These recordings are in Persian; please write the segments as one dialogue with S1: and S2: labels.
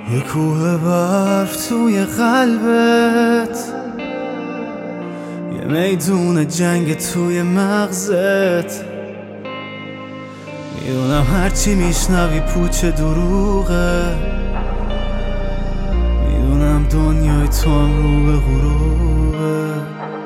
S1: یه کوه برف توی قلبت، یه میدون جنگ توی مغزت. میدونم هرچی میشنوی پوچ دروغه، میدونم دنیای تو هم رو به غروبه.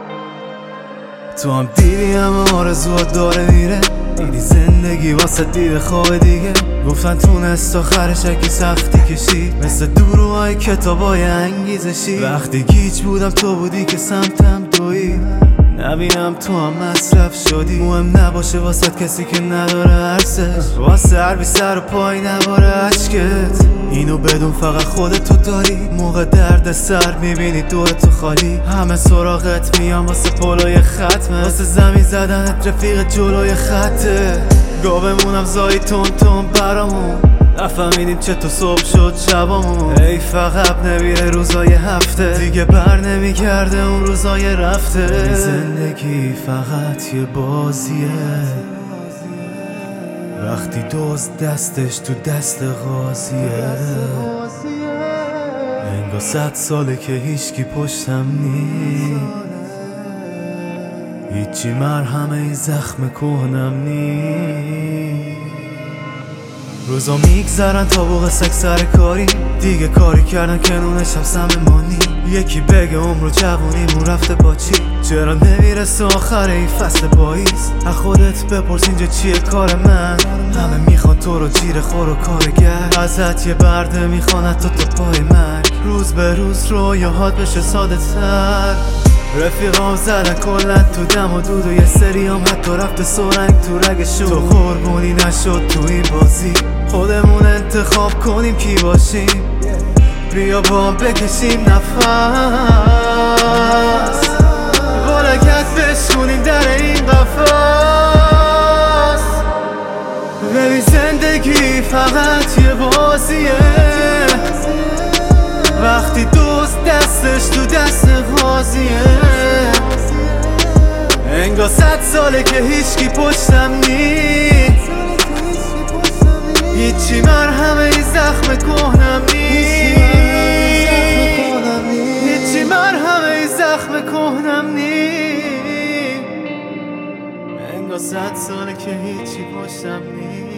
S1: تو هم دیدی همه آرزوات داره میره، دیدی زندگی واسه دید خواه دیگه. گفتن تونست آخرش اگه سختی کشید، مثل دروهای کتابای انگیزشی. وقتی گیج بودم تو بودی که سمتم دوید، نبینم تو هم مصرف شدی. مهم نباشه واسه کسی که نداره ارزش، واسه هر بی سر و پای نباره عشقت. اینو بدون فقط خودتو داری، موقع درد سر میبینی دورتو خالی. همه سراغت میان واسه پولای ختمه، واسه زمین زدنت رفیق جلوی خطه. گا بمونم زایی تون تون برامون، نفهمیدیم چطور صبح شد شبامون. ای فقط نمیره روزای هفته، دیگه بر نمیگرده اون روزای رفته. زندگی فقط یه بازیه، وقتی دزد دستش تو دست غازیه. انگار 100 ساله که هیچکی پشتم نی، هیچی مرهم این زخم کهنم نی. روزا میگذرن تا بوق سگ سر کاری، دیگه کاری کردن که نونش هم سم مانی. یکی بگه عمرو جوونیمون رفته با چی، چرا نمیرسه آخر این فصل پاییز. از خودت بپرس اینجا چیه کار من، همه میخوان تو رو جیر خور و کارگر. ازت یه برده میخوان تو پای مرگ، روز به روز رویاهات بشه ساده تر. رفیقام زدن کلن تو دم و دود و یه سری هم حتی رفته سرنگ تو رگشون. تو قربونی نشد تو این بازی، خودمون انتخاب کنیم کی باشیم. بیا با هم بکشیم نفس، با لگت بشکنیم در این قفس. ببین زندگی فقط یه بازیه، وقتی دوست دستش تو دست غازیه. انگار 100 ساله که هیچکی پشتم نی، هیچی مرهم این زخم کهنم نی، هیچی مرهم این زخم کهنم نی. انگار 100 ساله که هیچی پشتم نی.